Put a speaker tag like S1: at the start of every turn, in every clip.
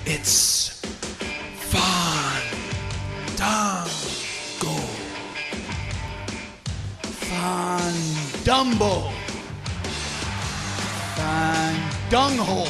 S1: It's Fandango. Fandumbo. Fandunghole.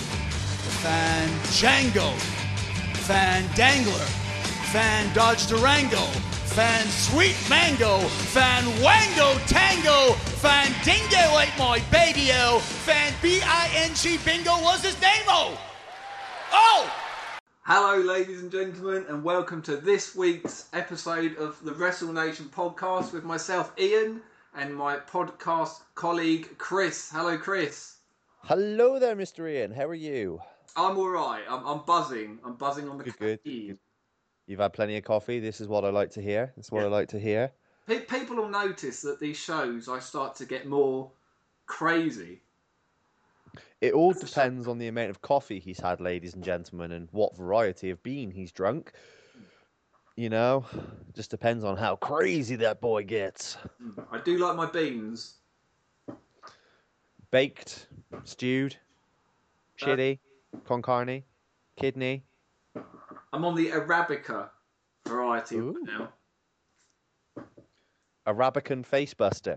S1: Fanjango. Fandangler. Fan Dodge Durango. Fan Sweet Mango. Fan Wango Tango. Fan Dingo ate my baby-o. Fan B-I-N-G Bingo was his name-o. Oh!
S2: Hello, ladies and gentlemen, and welcome to this week's episode of the Wrestle Nation podcast with myself, Ian, and my podcast colleague, Chris. Hello, Chris.
S3: Hello there, Mr. Ian. How are you?
S2: I'm all right. I'm buzzing. I'm buzzing on the caffeine.
S3: You've had plenty of coffee. This is what I like to hear. I like to hear.
S2: People will notice that these shows, I start to get more crazy.
S3: It all depends on the amount of coffee he's had, ladies and gentlemen, and what variety of bean he's drunk. You know, just depends on how crazy that boy gets.
S2: I do like my beans.
S3: Baked, stewed, chili, con carne, kidney.
S2: I'm on the Arabica variety now.
S3: Arabican facebuster.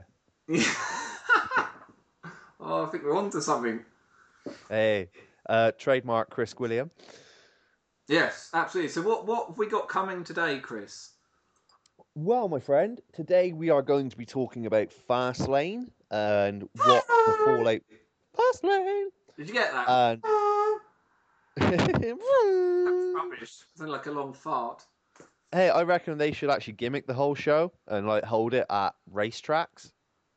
S2: Oh, I think we're on to something.
S3: Hey, trademark Chris William.
S2: Yes, absolutely. So what have we got coming today, Chris?
S3: Well, my friend, today we are going to be talking about Fastlane and what the fallout... Fastlane!
S2: Did you get that?
S3: And...
S2: That's rubbish. It sounded like a long fart.
S3: Hey, I reckon they should actually gimmick the whole show and like hold it at racetracks.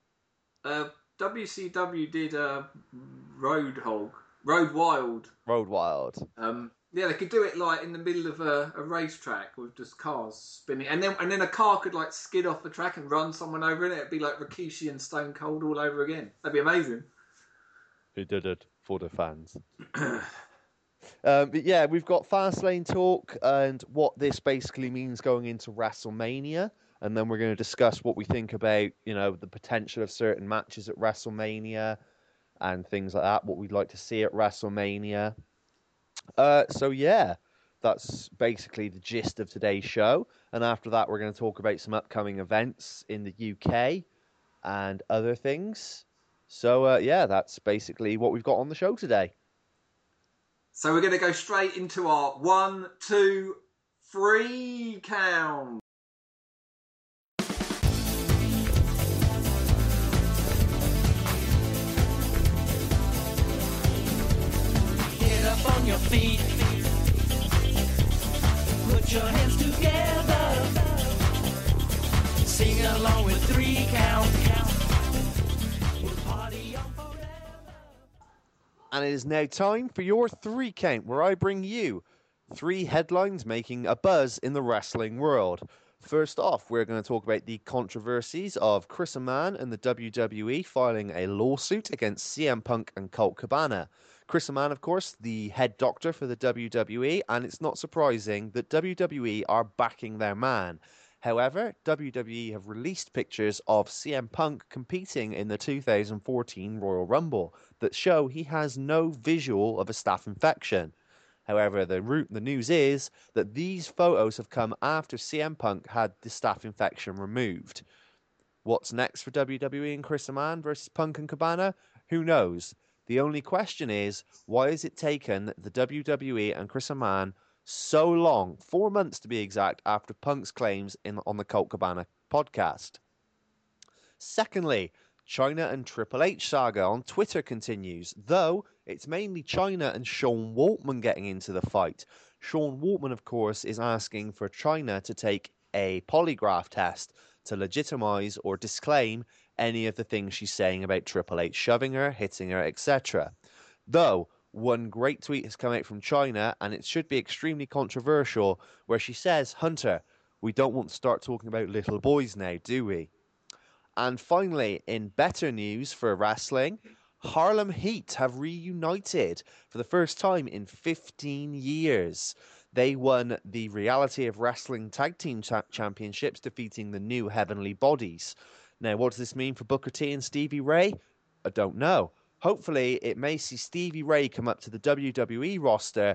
S2: WCW did Road Wild.
S3: Road Wild.
S2: Yeah, they could do it like in the middle of a racetrack with just cars spinning, and then a car could like skid off the track and run someone over in it. It'd be like Rikishi and Stone Cold all over again. That'd be amazing.
S3: Who did it for the fans? But yeah, we've got Fastlane talk and what this basically means going into WrestleMania. And then we're going to discuss what we think about, you know, the potential of certain matches at WrestleMania and things like that, what we'd like to see at WrestleMania. So yeah, that's basically the gist of today's show. And after that, we're going to talk about some upcoming events in the UK and other things. So yeah, that's basically what we've got on the show today.
S2: So we're going to go straight into our 1, 2, 3 count.
S4: Get up on your feet. Put your hands together. Sing along with 3 count. We'll party on forever.
S3: And it is now time for your 3 count, where I bring you 3 headlines making a buzz in the wrestling world. First off, we're going to talk about the controversies of Chris Amann and the WWE filing a lawsuit against CM Punk and Colt Cabana. Chris Amann, of course, the head doctor for the WWE, and it's not surprising that WWE are backing their man. However, WWE have released pictures of CM Punk competing in the 2014 Royal Rumble that show he has no visual of a staph infection. However, the news is that these photos have come after CM Punk had the staph infection removed. What's next for WWE and Chris Amann versus Punk and Cabana? Who knows? The only question is, why has it taken the WWE and Chris Amann so long, 4 months to be exact, after Punk's claims on the Colt Cabana podcast? Secondly, China and Triple H saga on Twitter continues, though it's mainly China and Sean Waltman getting into the fight. Sean Waltman, of course, is asking for China to take a polygraph test to legitimize or disclaim any of the things she's saying about Triple H shoving her, hitting her, etc. Though, one great tweet has come out from China, and it should be extremely controversial, where she says, "Hunter, we don't want to start talking about little boys now, do we?" And finally, in better news for wrestling, Harlem Heat have reunited for the first time in 15 years. They won the Reality of Wrestling Tag Team Championships, defeating the New Heavenly Bodies. Now, what does this mean for Booker T and Stevie Ray? I don't know. Hopefully, it may see Stevie Ray come up to the WWE roster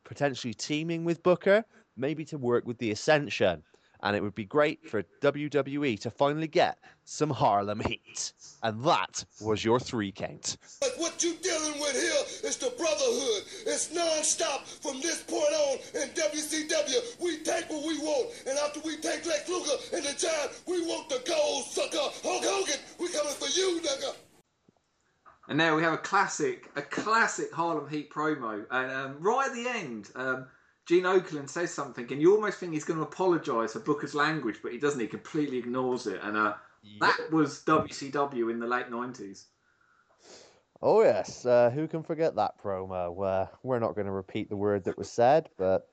S3: potentially teaming with Booker, maybe to work with the Ascension. And it would be great for WWE to finally get some Harlem Heat. And that was your 3 count.
S5: But what you dealing with here is the brotherhood. It's non-stop from this point on in WCW. We take what we want, and after we take Lex Luger and the Giant, we want the gold, sucker. Hulk Hogan, we coming for you, nigga.
S2: And now we have a classic Harlem Heat promo. And right at the end, Gene Okerlund says something, and you almost think he's going to apologise for Booker's language, but he doesn't. He completely ignores it. And that was WCW in the late 90s.
S3: Oh, yes. Who can forget that promo? We're not going to repeat the word that was said, but...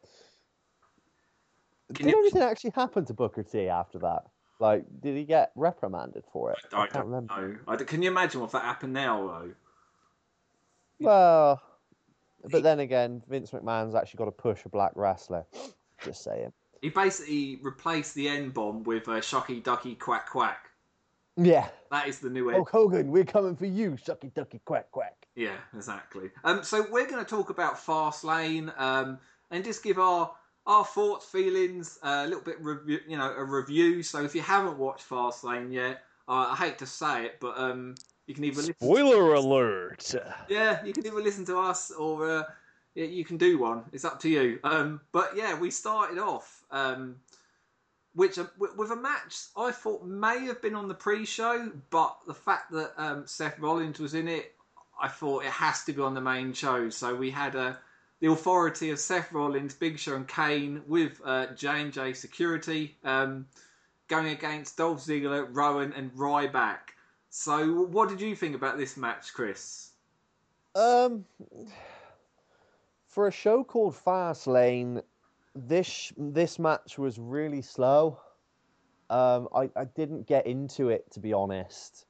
S3: Did anything actually happen to Booker T after that? Like, did he get reprimanded for it?
S2: I can't remember. Can you imagine what that happened now, though?
S3: Well... But then again, Vince McMahon's actually got to push a black wrestler. Just saying.
S2: He basically replaced the N-bomb with Shucky Ducky Quack Quack.
S3: Yeah.
S2: That is the new N.
S3: Hulk Hogan, we're coming for you, Shucky Ducky Quack Quack.
S2: Yeah, exactly. So we're going to talk about Fastlane and just give our thoughts, feelings, a little bit a review. So if you haven't watched Fastlane yet, I hate to say it, but you can either listen.
S3: Spoiler alert!
S2: Yeah, you can either listen to us or you can do one. It's up to you. But yeah, we started off with a match I thought may have been on the pre-show, but the fact that Seth Rollins was in it, I thought it has to be on the main show. So we had the Authority of Seth Rollins, Big Show and Kane with J&J Security going against Dolph Ziggler, Rowan and Ryback. So what did you think about this match, Chris?
S3: For a show called Fastlane, this match was really slow. I didn't get into it, to be honest.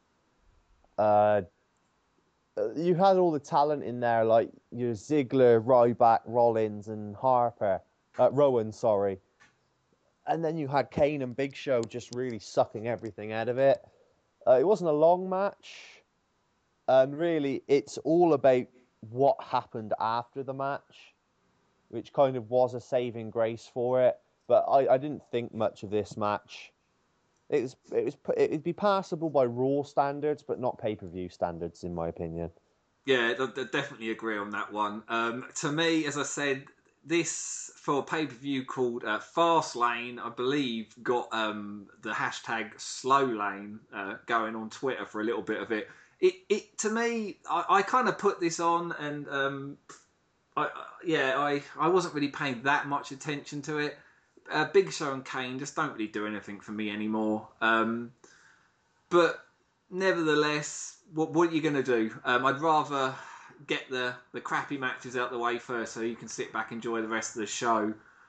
S3: You had all the talent in there, like your Ziggler, Ryback, Rollins, and Rowan, sorry. And then you had Kane and Big Show just really sucking everything out of it. It wasn't a long match. And really, it's all about what happened after the match, which kind of was a saving grace for it. But I didn't think much of this match. It'd be passable by Raw standards, but not pay-per-view standards, in my opinion.
S2: Yeah, I definitely agree on that one. To me, as I said, this, for a pay-per-view called Fastlane, I believe, got the hashtag Slow Lane going on Twitter for a little bit of it. It to me, I kind of put this on, and I wasn't really paying that much attention to it. Big Show and Kane just don't really do anything for me anymore. But nevertheless, what are you going to do? I'd rather get the crappy matches out the way first so you can sit back and enjoy the rest of the show.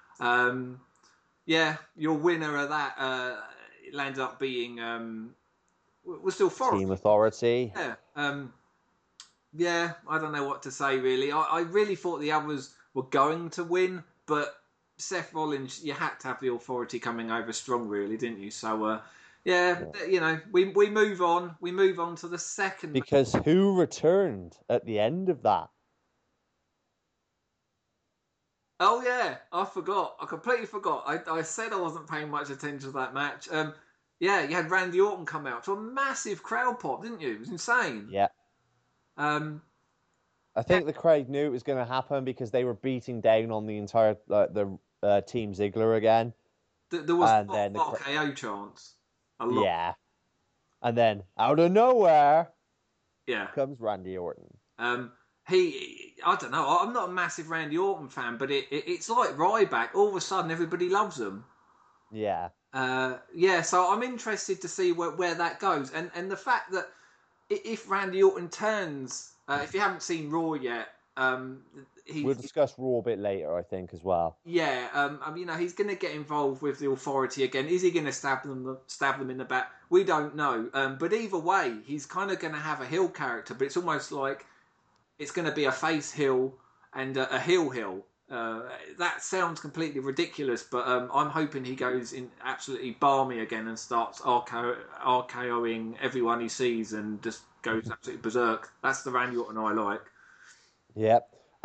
S2: Your winner of that landed up being was still Forrest.
S3: Team Authority.
S2: Yeah, I don't know what to say really. I really thought the others were going to win, but Seth Rollins, you had to have the Authority coming over strong, really, didn't you? So we move on. We move on to the second.
S3: Because who returned at the end of that?
S2: Oh yeah, I forgot. I completely forgot. I said I wasn't paying much attention to that match. You had Randy Orton come out to a massive crowd pop, didn't you? It was insane.
S3: Yeah. I think the crowd knew it was going to happen because they were beating down on the entire Team Ziggler again.
S2: There was RKO chants. A lot.
S3: Yeah. And then, out of nowhere, comes Randy Orton.
S2: I don't know, I'm not a massive Randy Orton fan, but it's like Ryback. All of a sudden, everybody loves him.
S3: Yeah.
S2: So I'm interested to see where that goes. And the fact that if Randy Orton turns, if you haven't seen Raw yet,
S3: we'll discuss Raw a bit later, I think, as well.
S2: Yeah, he's going to get involved with the Authority again. Is he going to stab them in the back? We don't know. But either way, he's kind of going to have a heel character, but it's almost like it's going to be a face heel and a heel heel. That sounds completely ridiculous, but I'm hoping he goes in absolutely balmy again and starts RKOing everyone he sees and just goes absolutely berserk. That's the Randy Orton I like.
S3: Yep.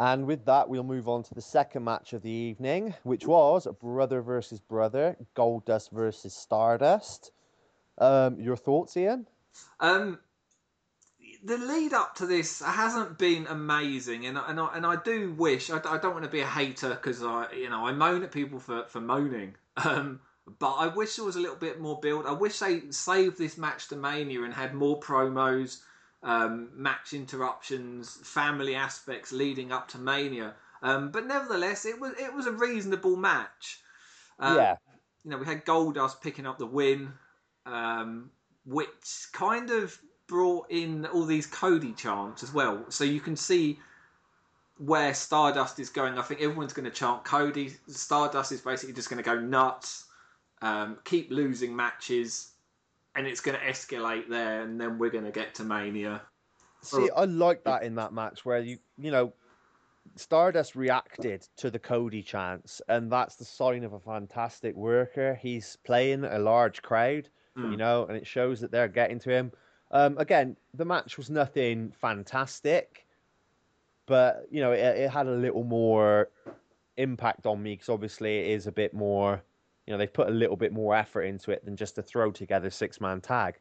S3: And with that, we'll move on to the second match of the evening, which was brother versus brother, Goldust versus Stardust. Your thoughts, Ian?
S2: Um, the lead up to this hasn't been amazing, and I do wish I don't want to be a hater because I moan at people for moaning. But I wish there was a little bit more build. I wish they saved this match to Mania and had more promos, match interruptions, family aspects leading up to Mania. But nevertheless, it was a reasonable match.
S3: Yeah.
S2: We had Goldust picking up the win, which kind of brought in all these Cody chants as well. So you can see where Stardust is going. I think everyone's going to chant Cody. Stardust is basically just going to go nuts, keep losing matches, and it's going to escalate there, and then we're going to get to Mania.
S3: See, I like that in that match where Stardust reacted to the Cody chants, and that's the sign of a fantastic worker. He's playing a large crowd, and it shows that they're getting to him. Again, the match was nothing fantastic, but it had a little more impact on me because obviously it is a bit more. They've put a little bit more effort into it than just to throw together 6-man tag.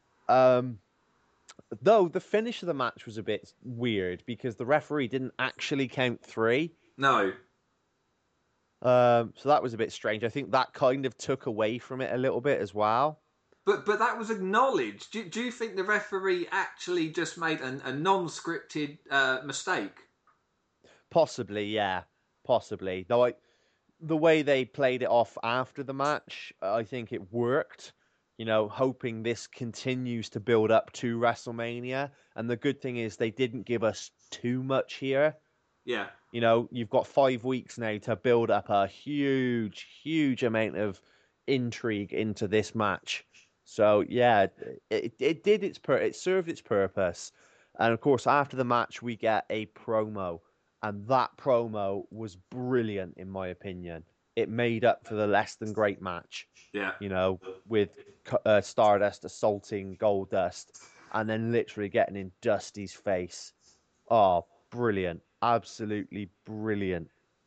S3: Though the finish of the match was a bit weird because the referee didn't actually count 3.
S2: No.
S3: So that was a bit strange. I think that kind of took away from it a little bit as well.
S2: But that was acknowledged. Do you think the referee actually just made a non-scripted mistake?
S3: Possibly, yeah. Possibly. Though the way they played it off after the match, I think it worked. Hoping this continues to build up to WrestleMania. And the good thing is they didn't give us too much here.
S2: Yeah.
S3: You've got 5 weeks now to build up a huge, huge amount of intrigue into this match. So yeah, it served its purpose. And of course, after the match, we get a promo, and that promo was brilliant in my opinion. It made up for the less than great match.
S2: Yeah.
S3: With Stardust assaulting Goldust, and then literally getting in Dusty's face. Oh, brilliant! Absolutely brilliant.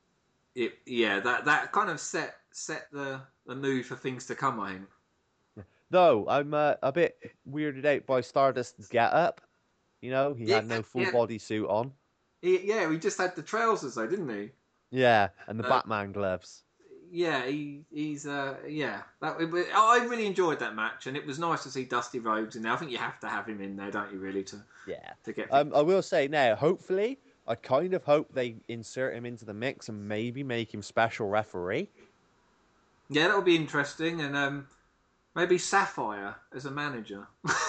S2: That kind of set the mood for things to come, I think.
S3: Though I'm a bit weirded out by Stardust's get-up. He had no full body suit on.
S2: He just had the trousers though, didn't he?
S3: Yeah, and the Batman gloves.
S2: Yeah, he's I really enjoyed that match, and it was nice to see Dusty Rhodes in there. I think you have to have him in there, don't you? Really, to get.
S3: I will say now, hopefully, I kind of hope they insert him into the mix and maybe make him special referee.
S2: Yeah, that would be interesting, and maybe Sapphire as a manager.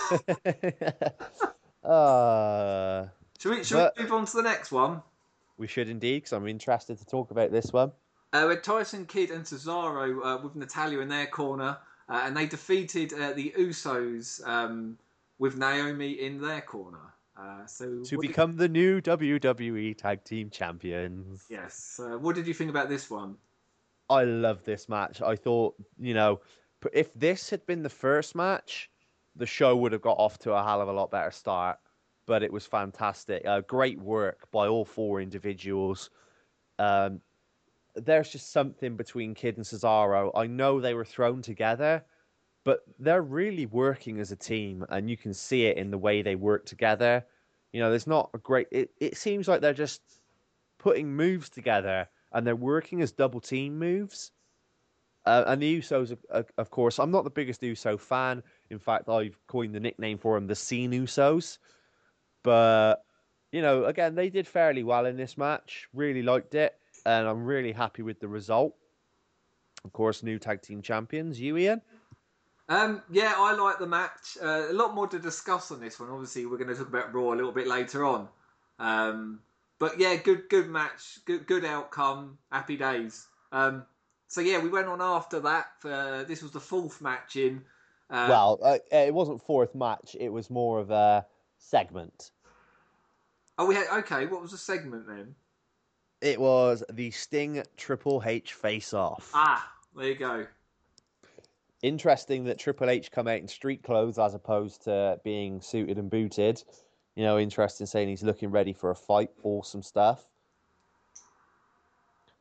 S2: Should we move on to the next one?
S3: We should indeed, because I'm interested to talk about this one.
S2: With Tyson Kidd and Cesaro with Natalya in their corner, and they defeated the Usos with Naomi in their corner. To become
S3: the new WWE Tag Team Champions.
S2: Yes. What did you think about this one?
S3: I love this match. I thought, if this had been the first match, the show would have got off to a hell of a lot better start. But it was fantastic. Great work by all 4 individuals. There's just something between Kidd and Cesaro. I know they were thrown together, but they're really working as a team, and you can see it in the way they work together. There's not a great... It seems like they're just putting moves together, and they're working as double team moves. And the Usos, of course, I'm not the biggest Uso fan. In fact, I've coined the nickname for them, the Scene Usos. But, again, they did fairly well in this match. Really liked it. And I'm really happy with the result. Of course, new tag team champions. You, Ian?
S2: Yeah, I like the match. A lot more to discuss on this one. Obviously, we're going to talk about Raw a little bit later on. But yeah, good match. Good outcome. Happy days. So yeah, we went on after that. This was the 4th match in.
S3: It wasn't 4th match. It was more of a segment.
S2: Oh, okay. What was the segment then?
S3: It was the Sting Triple H face-off.
S2: There you go.
S3: Interesting that Triple H come out in street clothes as opposed to being suited and booted. Interesting saying he's looking ready for a fight. Awesome stuff.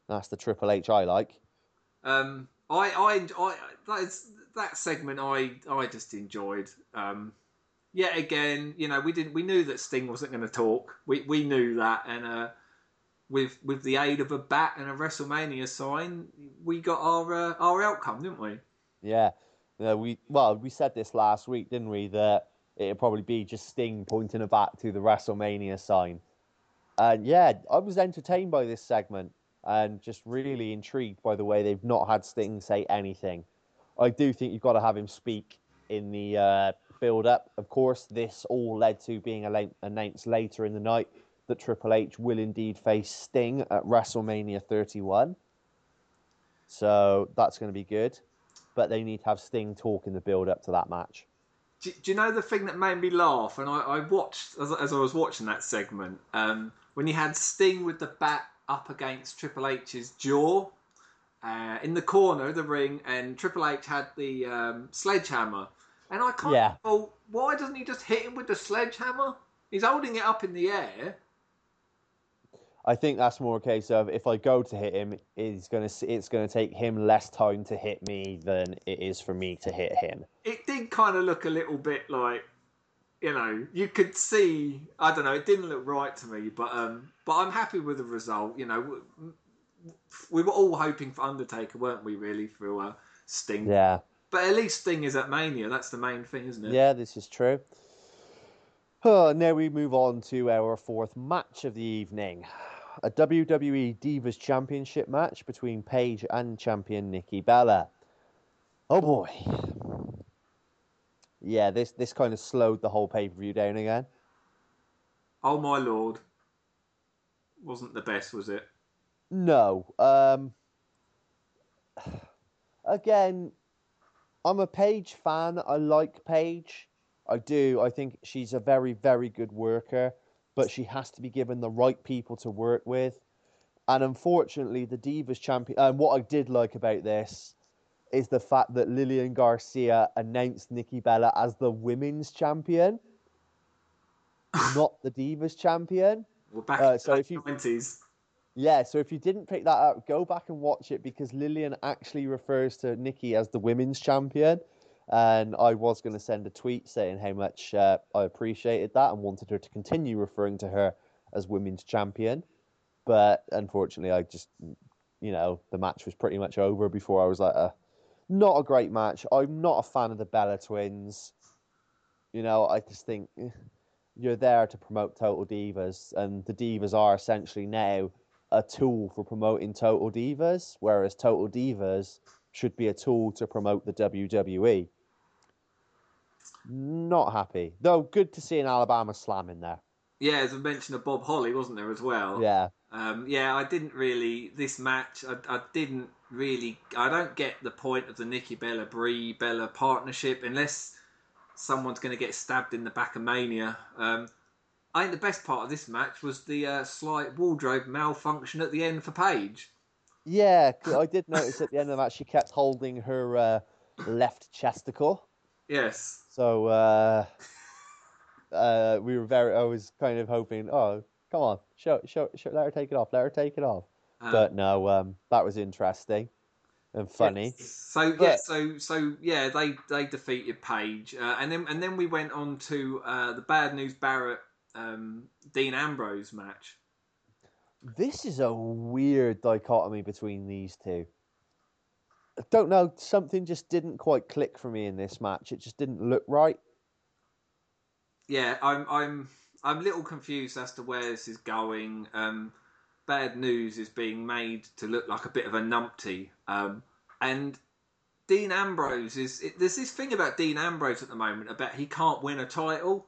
S3: That's the Triple H I like.
S2: That segment I just enjoyed. Yet again, we knew that Sting wasn't going to talk. We knew that, and with the aid of a bat and a WrestleMania sign, we got our outcome, didn't we?
S3: Yeah. We said this last week, didn't we? That it'd probably be just Sting pointing a bat to the WrestleMania sign. And yeah, I was entertained by this segment and just really intrigued by the way they've not had Sting say anything. I do think you've got to have him speak in the build-up. Of course, this all led to being announced later in the night that Triple H will indeed face Sting at WrestleMania 31. So that's going to be good. But they need to have Sting talk in the build-up to that match.
S2: Do you know the thing that made me laugh? And I watched, as I was watching that segment, when you had Sting with the bat up against Triple H's jaw in the corner of the ring, and Triple H had the sledgehammer. And I kind of thought, why doesn't he just hit him with the sledgehammer? He's holding it up in the air.
S3: I think that's more a case of if I go to hit him, it's gonna take him less time to hit me than it is for me to hit him.
S2: It did kind of look a little bit like, you could see. I don't know. It didn't look right to me, but I'm happy with the result. We were all hoping for Undertaker, weren't we? Really, for Sting.
S3: Yeah.
S2: But at least Sting is at Mania. That's the main thing, isn't it?
S3: Yeah, this is true. Now we move on to our fourth match of the evening. A WWE Divas Championship match between Paige and champion Nikki Bella. Oh boy. Yeah, this kind of slowed the whole pay-per-view down again.
S2: Oh my lord. Wasn't the best, was it?
S3: No. Again, I'm a Paige fan. I like Paige. I do. I think she's a very, very good worker, but she has to be given the right people to work with. And unfortunately, the Divas champion... And what I did like about this is the fact that Lillian Garcia announced Nikki Bella as the women's champion, not the Divas champion.
S2: We're back in the 90s.
S3: Yeah, so if you didn't pick that up, go back and watch it, because Lillian actually refers to Nikki as the women's champion. And I was going to send a tweet saying how much I appreciated that and wanted her to continue referring to her as women's champion. But unfortunately, I just, the match was pretty much over before I was like, not a great match. I'm not a fan of the Bella Twins. I just think you're there to promote Total Divas, and the Divas are essentially now a tool for promoting Total Divas, whereas Total Divas should be a tool to promote the WWE. Not happy. Though good to see an Alabama Slam in there.
S2: Yeah, as a mention of Bob Holly, wasn't there, as well?
S3: Yeah.
S2: I didn't really... This match, I didn't really... I don't get the point of the Nikki Bella, Brie Bella partnership unless someone's going to get stabbed in the back of Mania. I think the best part of this match was the slight wardrobe malfunction at the end for Paige.
S3: Yeah, I did notice at the end of the match she kept holding her left chesticle.
S2: Yes.
S3: So I was kind of hoping, oh, come on, show, let her take it off, but no, that was interesting and funny.
S2: Yes. So they defeated Paige, and then we went on to the Bad News Barrett Dean Ambrose match.
S3: This is a weird dichotomy between these two. I don't know, something just didn't quite click for me in this match. It just didn't look right.
S2: Yeah, I'm a little confused as to where this is going. Bad News is being made to look like a bit of a numpty, and Dean Ambrose there's this thing about Dean Ambrose at the moment about he can't win a title.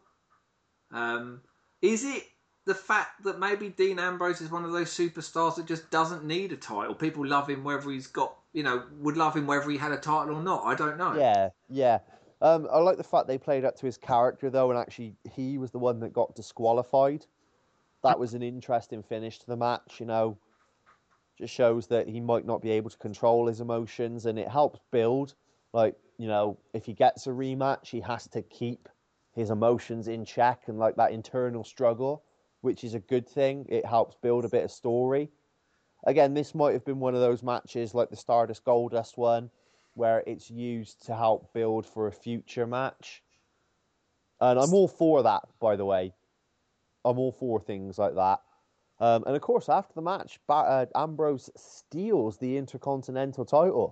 S2: Is it the fact that maybe Dean Ambrose is one of those superstars that just doesn't need a title? People love him whether he's got, would love him whether he had a title or not. I don't know.
S3: Yeah. I like the fact they played up to his character, though, and actually he was the one that got disqualified. That was an interesting finish to the match, Just shows that he might not be able to control his emotions, and it helps build. Like, if he gets a rematch, he has to keep his emotions in check and, like, that internal struggle, which is a good thing. It helps build a bit of story. again, this might have been one of those matches like the Stardust Goldust one, where it's used to help build for a future match. And I'm all for that, by the way. I'm all for things like that. And of course, after the match, Ambrose steals the Intercontinental title.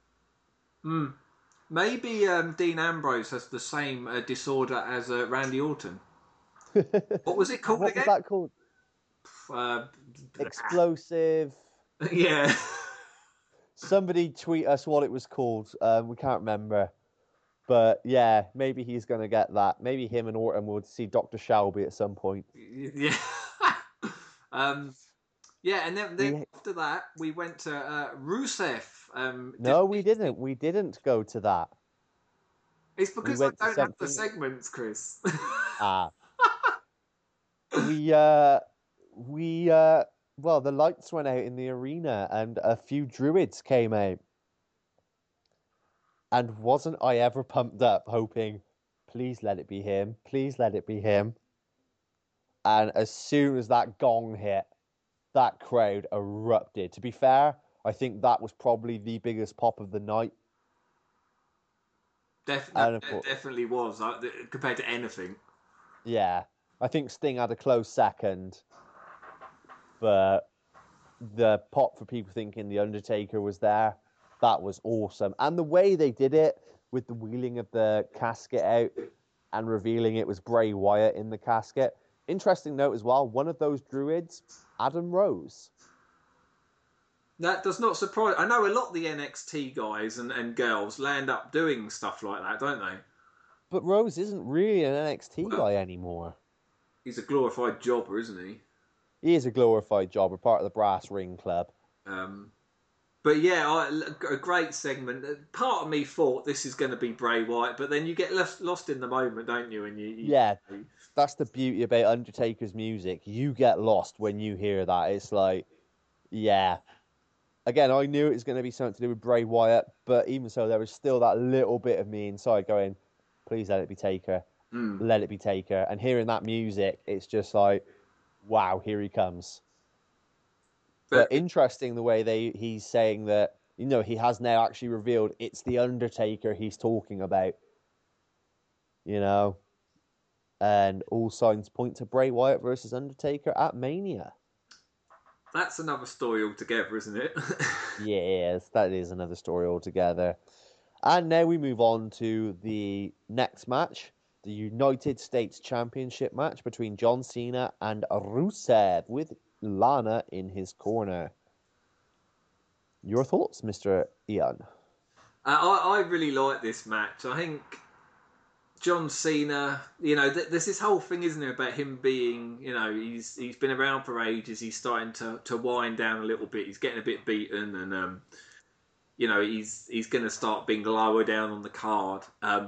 S2: Maybe Dean Ambrose has the same disorder as Randy Orton. What was it called
S3: What
S2: again?
S3: was that called?
S2: Uh,
S3: Explosive.
S2: yeah.
S3: Somebody tweet us what it was called. We can't remember. But yeah, maybe he's going to get that. Maybe him and Orton will see Dr. Shelby at some point.
S2: Yeah. Yeah, and then after that, we went to Rusev.
S3: No, we didn't. We didn't go to that.
S2: It's because I don't have the segments, Chris.
S3: Well, the lights went out in the arena and a few druids came out. And wasn't I ever pumped up hoping, please let it be him, please let it be him. And as soon as that gong hit, that crowd erupted. To be fair, I think that was probably the biggest pop of the night.
S2: Definitely was, compared to anything.
S3: Yeah, I think Sting had a close second. But the pop for people thinking The Undertaker was there, that was awesome. And the way they did it, with the wheeling of the casket out and revealing it was Bray Wyatt in the casket. Interesting note as well, one of those druids, Adam Rose.
S2: That does not surprise. I know a lot of the NXT guys and girls land up doing stuff like that, don't they?
S3: But Rose isn't really an NXT guy anymore.
S2: He's a glorified jobber, isn't he?
S3: He is a glorified jobber, part of the Brass Ring Club.
S2: But yeah, a great segment. Part of me thought this is going to be Bray Wyatt, but then you get lost in the moment, don't you?
S3: Yeah, that's the beauty about Undertaker's music. You get lost when you hear that. It's like, yeah. Again, I knew it was going to be something to do with Bray Wyatt, but even so, there was still that little bit of me inside going, please let it be Taker. Let it be Taker. And hearing that music, it's just like, wow, here he comes. But interesting the way he's saying that, he has now actually revealed it's The Undertaker he's talking about. And all signs point to Bray Wyatt versus Undertaker at Mania.
S2: That's another story altogether, isn't it?
S3: Yes, that is another story altogether. And now we move on to the next match, the United States Championship match between John Cena and Rusev with Lana in his corner. Your thoughts, Mr. Ian?
S2: I really like this match. I think John Cena, there's this whole thing, isn't there, about him being, he's been around for ages. He's starting to wind down a little bit. He's getting a bit beaten, and he's going to start being lower down on the card.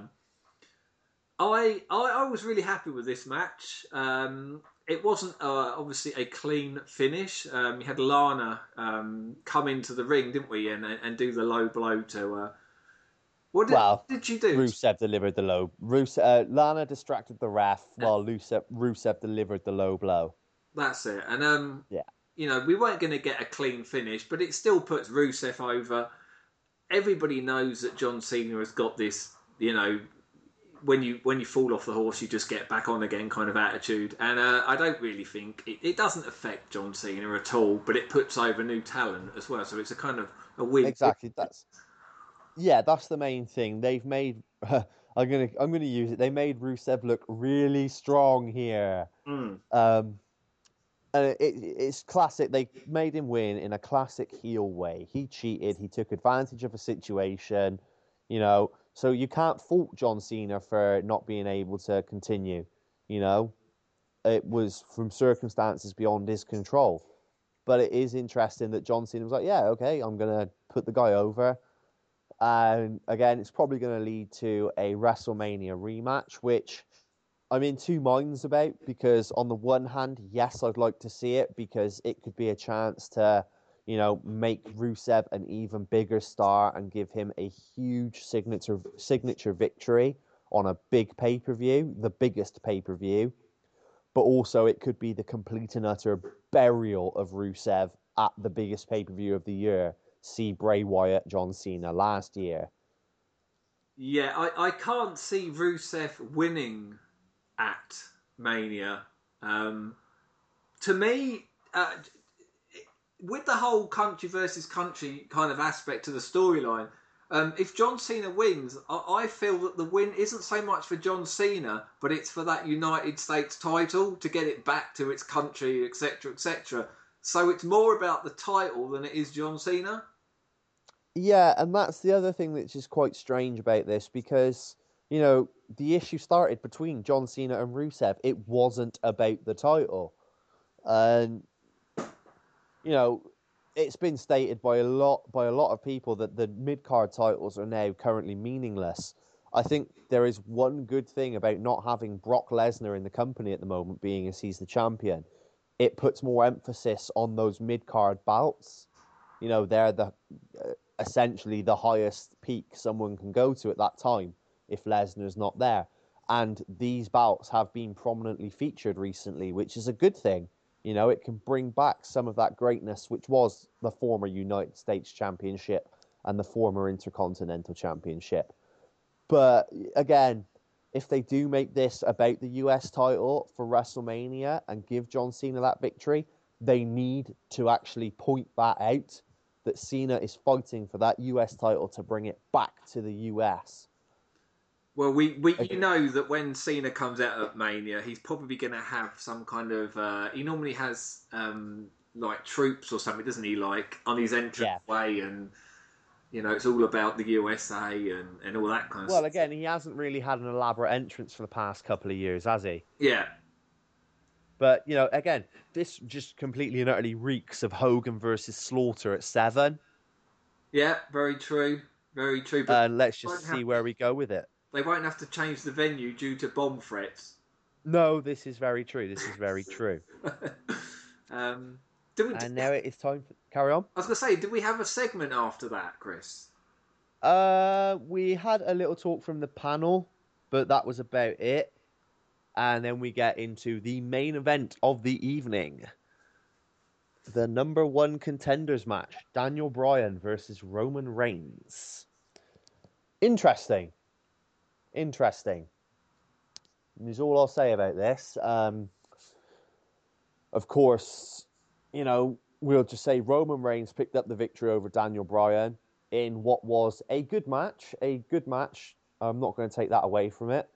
S2: I was really happy with this match. It wasn't obviously a clean finish. We had Lana come into the ring, didn't we, and do the low blow to. What did you do?
S3: Rusev delivered the low. Lana distracted the ref while Rusev delivered the low blow.
S2: That's it, and we weren't going to get a clean finish, but it still puts Rusev over. Everybody knows that John Cena has got this, when you fall off the horse, you just get back on again kind of attitude. And I don't really think it doesn't affect John Cena at all, but it puts over new talent as well. So it's a kind of a win.
S3: Exactly. That's the main thing. They've made. I'm gonna use it. They made Rusev look really strong here. And it's classic. They made him win in a classic heel way. He cheated. He took advantage of a situation. So you can't fault John Cena for not being able to continue. It was from circumstances beyond his control. But it is interesting that John Cena was like, yeah, okay, I'm going to put the guy over. And again, it's probably going to lead to a WrestleMania rematch, which I'm in two minds about, because on the one hand, yes, I'd like to see it because it could be a chance to, make Rusev an even bigger star and give him a huge signature victory on a big pay-per-view, the biggest pay-per-view. But also it could be the complete and utter burial of Rusev at the biggest pay-per-view of the year, see Bray Wyatt, John Cena last year.
S2: Yeah, I can't see Rusev winning at Mania. To me, with the whole country versus country kind of aspect to the storyline, if John Cena wins, I feel that the win isn't so much for John Cena, but it's for that United States title to get it back to its country, etc., etc. So it's more about the title than it is John Cena.
S3: Yeah, and that's the other thing that's just quite strange about this because, you know, the issue started between John Cena and Rusev. It wasn't about the title. And, you know, it's been stated by a lot of people that the mid-card titles are now currently meaningless. I think there is one good thing about not having Brock Lesnar in the company at the moment, being as he's the champion. It puts more emphasis on those mid-card bouts. You know, they're the essentially the highest peak someone can go to at that time if Lesnar's not there. And these bouts have been prominently featured recently, which is a good thing. You know, it can bring back some of that greatness, which was the former United States Championship and the former Intercontinental Championship. But again, if they do make this about the US title for WrestleMania and give John Cena that victory, they need to actually point that out, that Cena is fighting for that US title to bring it back to the US.
S2: Well, you know that when Cena comes out at Mania, he's probably going to have some kind of. He normally has like troops or something, doesn't he? Like on his entrance way, and you know it's all about the USA and all that kind of stuff.
S3: Well, again, he hasn't really had an elaborate entrance for the past couple of years, has he?
S2: Yeah.
S3: But, you know, again, this just completely and utterly reeks of Hogan versus Slaughter at 7.
S2: Yeah, very true. Very true. But
S3: let's just see where we go with it.
S2: They won't have to change the venue due to bomb threats.
S3: No, this is very true. This is very true.
S2: And
S3: now it is time for... Carry on.
S2: I was going to say, did we have a segment after that, Chris?
S3: We had a little talk from the panel, but that was about it. And then we get into the main event of the evening. The number 1 contenders match. Daniel Bryan versus Roman Reigns. Interesting. Is all I'll say about this. Of course, you know, we'll just say Roman Reigns picked up the victory over Daniel Bryan in what was a good match. I'm not going to take that away from it.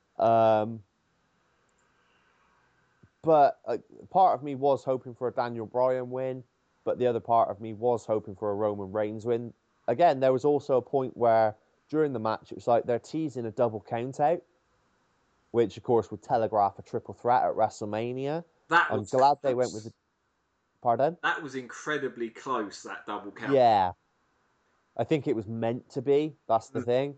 S3: But part of me was hoping for a Daniel Bryan win, but the other part of me was hoping for a Roman Reigns win. Again, there was also a point where during the match, it was like they're teasing a double count out, which of course would telegraph a triple threat at WrestleMania. I'm glad they went with the... Pardon?
S2: That was incredibly close, that double count.
S3: Yeah. I think it was meant to be. That's the thing.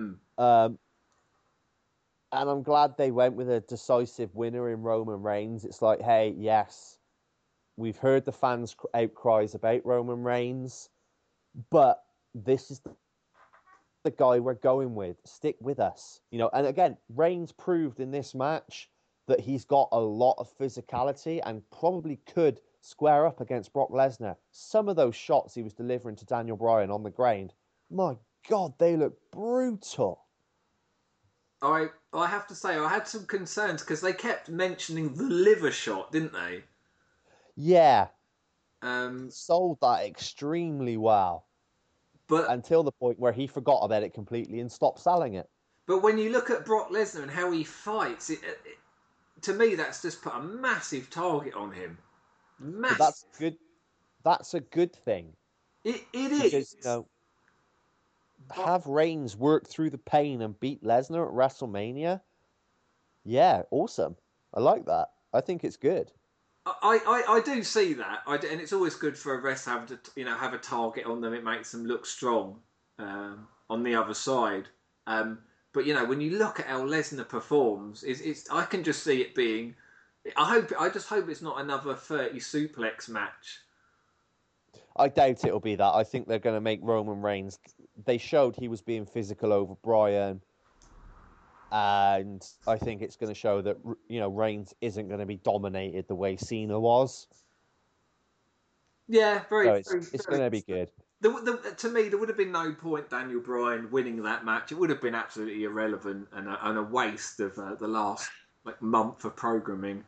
S3: And I'm glad they went with a decisive winner in Roman Reigns. It's like, hey, yes, we've heard the fans' outcries about Roman Reigns, but this is the guy we're going with. Stick with us. You know, and again, Reigns proved in this match that he's got a lot of physicality and probably could square up against Brock Lesnar. Some of those shots he was delivering to Daniel Bryan on the ground, my God, they look brutal.
S2: I have to say, I had some concerns because they kept mentioning the liver shot, didn't they?
S3: Yeah. Sold that extremely well.
S2: But
S3: until the point where he forgot about it completely and stopped selling it.
S2: But when you look at Brock Lesnar and how he fights, to me, that's just put a massive target on him. Massive.
S3: But that's good. That's a good thing.
S2: It
S3: because,
S2: is.
S3: You know, have Reigns work through the pain and beat Lesnar at WrestleMania. Yeah, awesome. I like that. I think it's good.
S2: I do see that, and it's always good for a wrestler to have a target on them. It makes them look strong on the other side. But when you look at how Lesnar performs, I can just see it being. I just hope it's not another 30 suplex match.
S3: I doubt it'll be that. I think they're going to make Roman Reigns. They showed he was being physical over Bryan. And I think it's going to show that, Reigns isn't going to be dominated the way Cena was.
S2: Yeah, very,
S3: So
S2: very,
S3: it's
S2: very.
S3: going to be good.
S2: To me, there would have been no point Daniel Bryan winning that match. It would have been absolutely irrelevant and a waste of the last month of programming.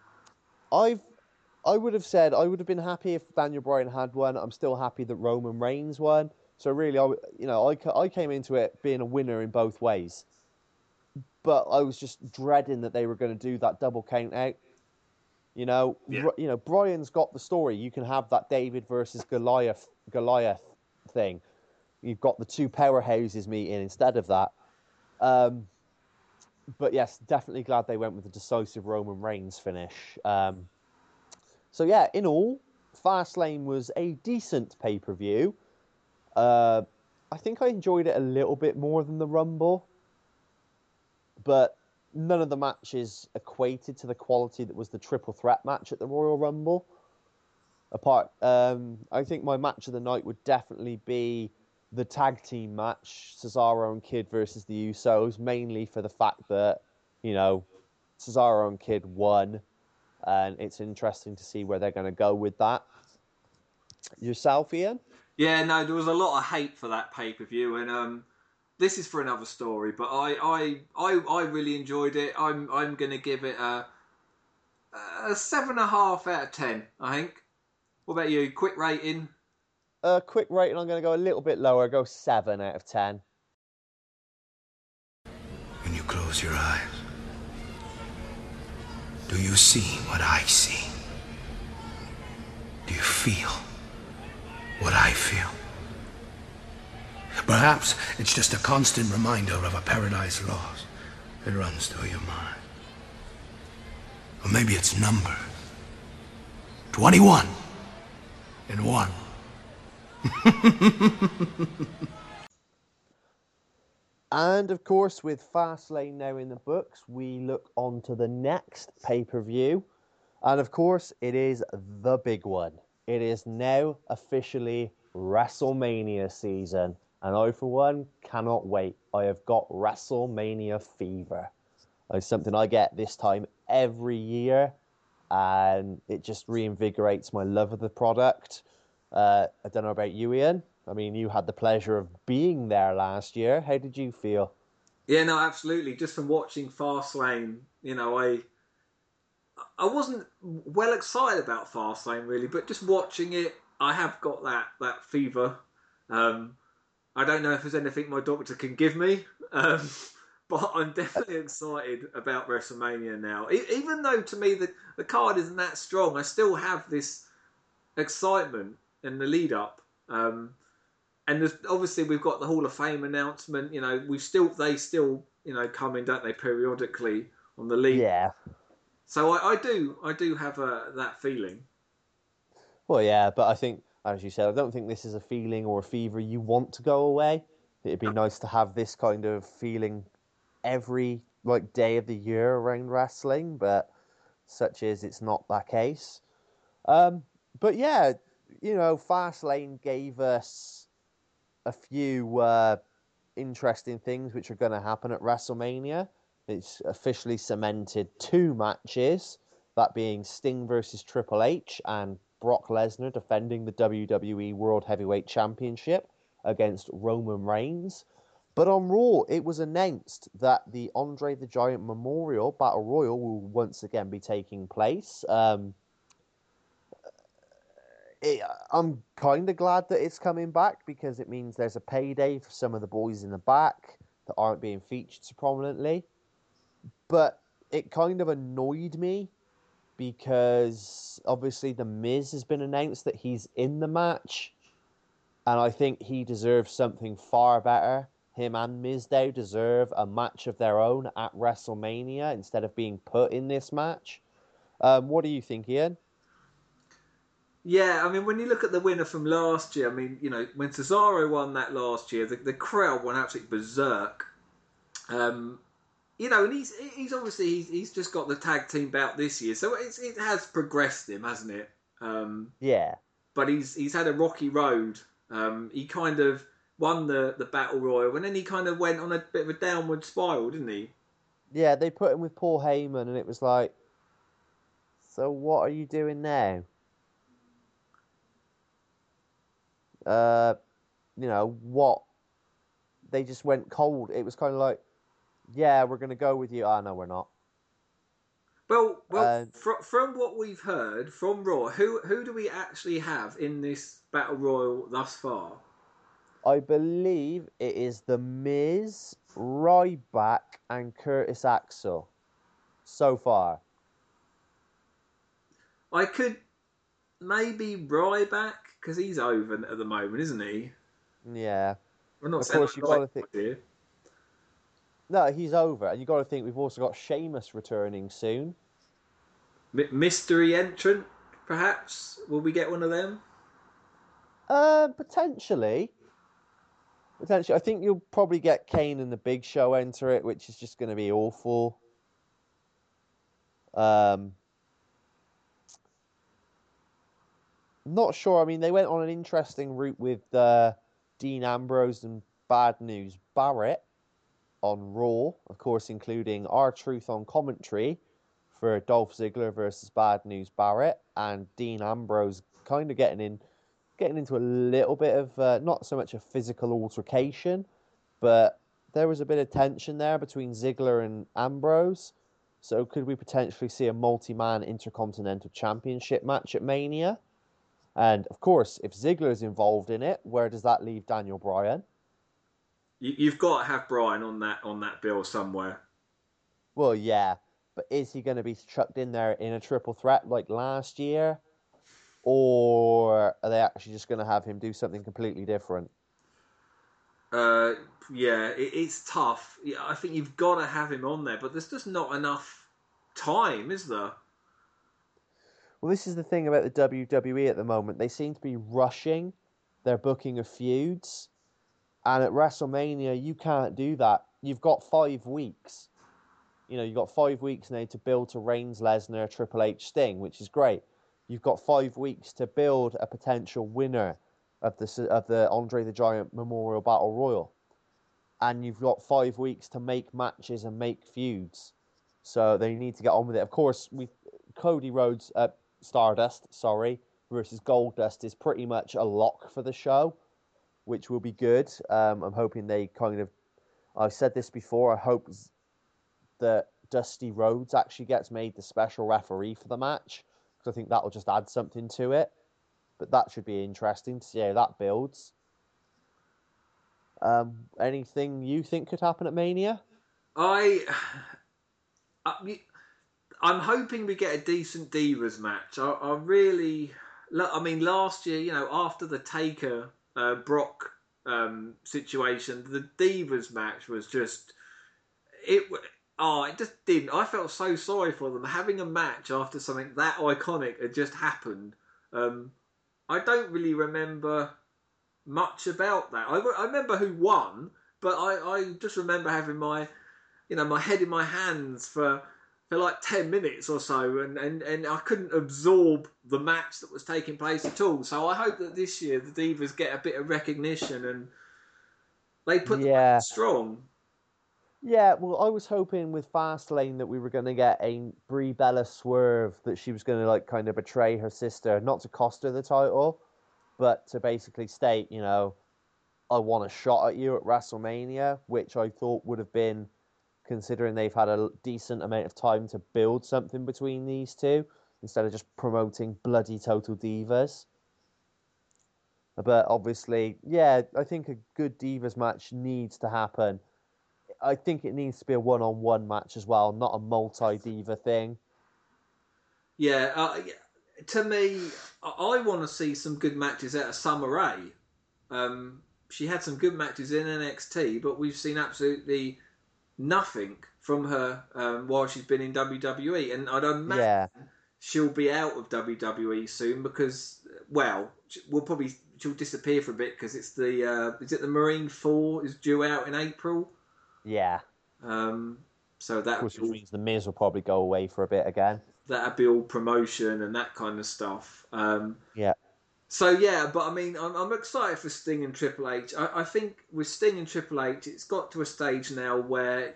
S3: I would have said I would have been happy if Daniel Bryan had won. I'm still happy that Roman Reigns won. So really, I came into it being a winner in both ways. But I was just dreading that they were going to do that double count out.
S2: Yeah.
S3: Bryan's got the story. You can have that David versus Goliath thing. You've got the two powerhouses meeting instead of that. But yes, definitely glad they went with the decisive Roman Reigns finish. So yeah, in all, Fastlane was a decent pay-per-view. I think I enjoyed it a little bit more than the Rumble, but none of the matches equated to the quality that was the triple threat match at the Royal Rumble. I think my match of the night would definitely be the tag team match, Cesaro and Kid versus the Usos, mainly for the fact that, Cesaro and Kid won, and it's interesting to see where they're going to go with that. Yourself, Ian?
S2: Yeah, no, there was a lot of hate for that pay per view, and this is for another story. But I really enjoyed it. I'm going to give it a 7.5 out of 10. I think. What about you? Quick rating.
S3: Quick rating, I'm going to go a little bit lower, go 7 out of 10.
S6: When you close your eyes, do you see what I see? Do you feel what I feel? Perhaps it's just a constant reminder of a paradise lost that runs through your mind. Or maybe it's number 21 and 1.
S3: And of course, with Fastlane now in the books, we look on to the next pay-per-view. And of course, it is the big one. It is now officially WrestleMania season. And I, for one, cannot wait. I have got WrestleMania fever. It's something I get this time every year. And it just reinvigorates my love of the product. I don't know about you, Ian. I mean, you had the pleasure of being there last year. How did you feel?
S2: Yeah, no, absolutely. Just from watching Fastlane, I wasn't well excited about Fastlane really, but just watching it, I have got that fever. I don't know if there's anything my doctor can give me, but I'm definitely excited about WrestleMania now. Even though to me the card isn't that strong, I still have this excitement in the lead up. And obviously we've got the Hall of Fame announcement. They still come in, don't they, periodically on the lead.
S3: Yeah.
S2: So I do have that feeling.
S3: Well, yeah, but I think, as you said, I don't think this is a feeling or a fever you want to go away. It'd be nice to have this kind of feeling every day of the year around wrestling, but such is it's not that case. But yeah, Fastlane gave us a few interesting things which are going to happen at WrestleMania. It's officially cemented 2 matches, that being Sting versus Triple H and Brock Lesnar defending the WWE World Heavyweight Championship against Roman Reigns. But on Raw, it was announced that the Andre the Giant Memorial Battle Royal will once again be taking place. I'm kind of glad that it's coming back because it means there's a payday for some of the boys in the back that aren't being featured so prominently. But it kind of annoyed me because obviously The Miz has been announced that he's in the match. And I think he deserves something far better. Him and Mizdow deserve a match of their own at WrestleMania instead of being put in this match. What do you think, Ian?
S2: Yeah, I mean, when you look at the winner from last year, I mean, when Cesaro won that last year, the crowd went absolutely berserk. And he's obviously he's just got the tag team bout this year, so it has progressed him, hasn't it?
S3: Yeah.
S2: But he's had a rocky road. He kind of won the battle royal, and then he kind of went on a bit of a downward spiral, didn't he?
S3: Yeah, they put him with Paul Heyman, and it was like, so what are you doing now? what they just went cold. It was kind of like, yeah, we're going to go with you. Ah, no, we're not.
S2: Well,
S3: Uh,
S2: from what we've heard from Raw, who do we actually have in this battle royal thus far?
S3: I believe it is The Miz, Ryback, and Curtis Axel so far.
S2: I could maybe Ryback because he's over at the moment, isn't he?
S3: Yeah.
S2: We're not
S3: Of
S2: saying
S3: course,
S2: I
S3: you've got to
S2: like
S3: think.
S2: the idea.
S3: No, he's over. And you've got to think we've also got Sheamus returning soon.
S2: Mystery entrant, perhaps. Will we get one of them?
S3: Potentially. Potentially. I think you'll probably get Kane and the Big Show enter it, which is just going to be awful. Not sure. I mean, they went on an interesting route with Dean Ambrose and Bad News Barrett on Raw, of course, including R-Truth on commentary for Dolph Ziggler versus Bad News Barrett, and Dean Ambrose kind of getting into a little bit of not so much a physical altercation, but there was a bit of tension there between Ziggler and Ambrose. So could we potentially see a multi-man Intercontinental Championship match at Mania? And of course, if Ziggler is involved in it, where does that leave Daniel Bryan?
S2: You've got to have Bryan on that bill somewhere.
S3: Well, yeah, but is he going to be chucked in there in a triple threat like last year? Or are they actually just going to have him do something completely different?
S2: Uh, yeah, it's tough. Yeah, I think you've got to have him on there, but there's just not enough time, is there?
S3: Well, this is the thing about the WWE at the moment. They seem to be rushing their booking of feuds. And at WrestleMania, you can't do that. You've got 5 weeks. You've got 5 weeks now to build to Reigns, Lesnar, Triple H, Sting, which is great. You've got 5 weeks to build a potential winner of the Andre the Giant Memorial Battle Royal. And you've got 5 weeks to make matches and make feuds. So they need to get on with it. Of course, Cody Rhodes, Stardust, versus Goldust is pretty much a lock for the show, which will be good. I'm hoping they I've said this before, I hope that Dusty Rhodes actually gets made the special referee for the match, because I think that will just add something to it. But that should be interesting to see how that builds. Anything you think could happen at Mania?
S2: I'm hoping we get a decent Divas match. I really, I mean, last year, after the Taker Brock situation, the Divas match was just it. It just didn't. I felt so sorry for them having a match after something that iconic had just happened. I don't really remember much about that. I remember who won, but I just remember having my head in my hands for like 10 minutes or so, and I couldn't absorb the match that was taking place at all. So I hope that this year the Divas get a bit of recognition and they put the match strong.
S3: Yeah, well, I was hoping with Fastlane that we were going to get a Brie Bella swerve, that she was going to kind of betray her sister, not to cost her the title, but to basically state, I want a shot at you at WrestleMania, which I thought would have been, considering they've had a decent amount of time to build something between these two, instead of just promoting bloody Total Divas. But obviously, yeah, I think a good Divas match needs to happen. I think it needs to be a one-on-one match as well, not a multi-diva thing.
S2: Yeah, to me, I want to see some good matches out of Summer Rae. She had some good matches in NXT, but we've seen absolutely nothing from her while she's been in WWE, and I'd imagine she'll be out of WWE soon because, well, she'll disappear for a bit because it's is it the Marine 4 is due out in April?
S3: Yeah.
S2: So that
S3: which means the Miz will probably go away for a bit again.
S2: That'd be all promotion and that kind of stuff.
S3: Yeah.
S2: So yeah, but I mean, I'm excited for Sting and Triple H. I think with Sting and Triple H, it's got to a stage now where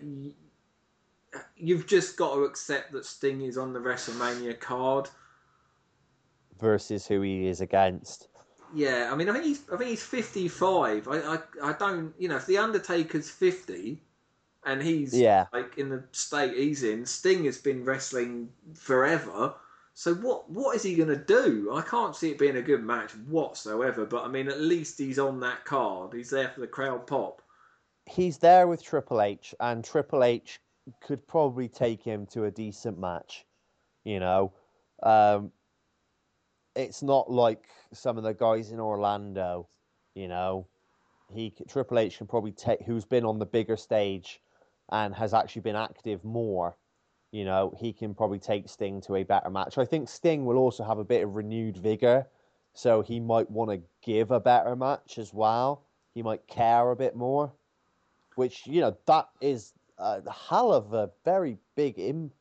S2: you've just got to accept that Sting is on the WrestleMania card
S3: versus who he is against.
S2: Yeah, I mean, I think he's 55. I don't, if the Undertaker's 50 and he's
S3: Yeah.
S2: like in the state he's in, Sting has been wrestling forever. So what is he going to do? I can't see it being a good match whatsoever. But I mean, at least he's on that card. He's there for the crowd pop.
S3: He's there with Triple H, and Triple H could probably take him to a decent match. You know, um, it's not like some of the guys in Orlando. You know, Triple H can probably take who's been on the bigger stage and has actually been active more. You know, he can probably take Sting to a better match. I think Sting will also have a bit of renewed vigor, so he might want to give a better match as well. He might care a bit more, which, that is a hell of a very big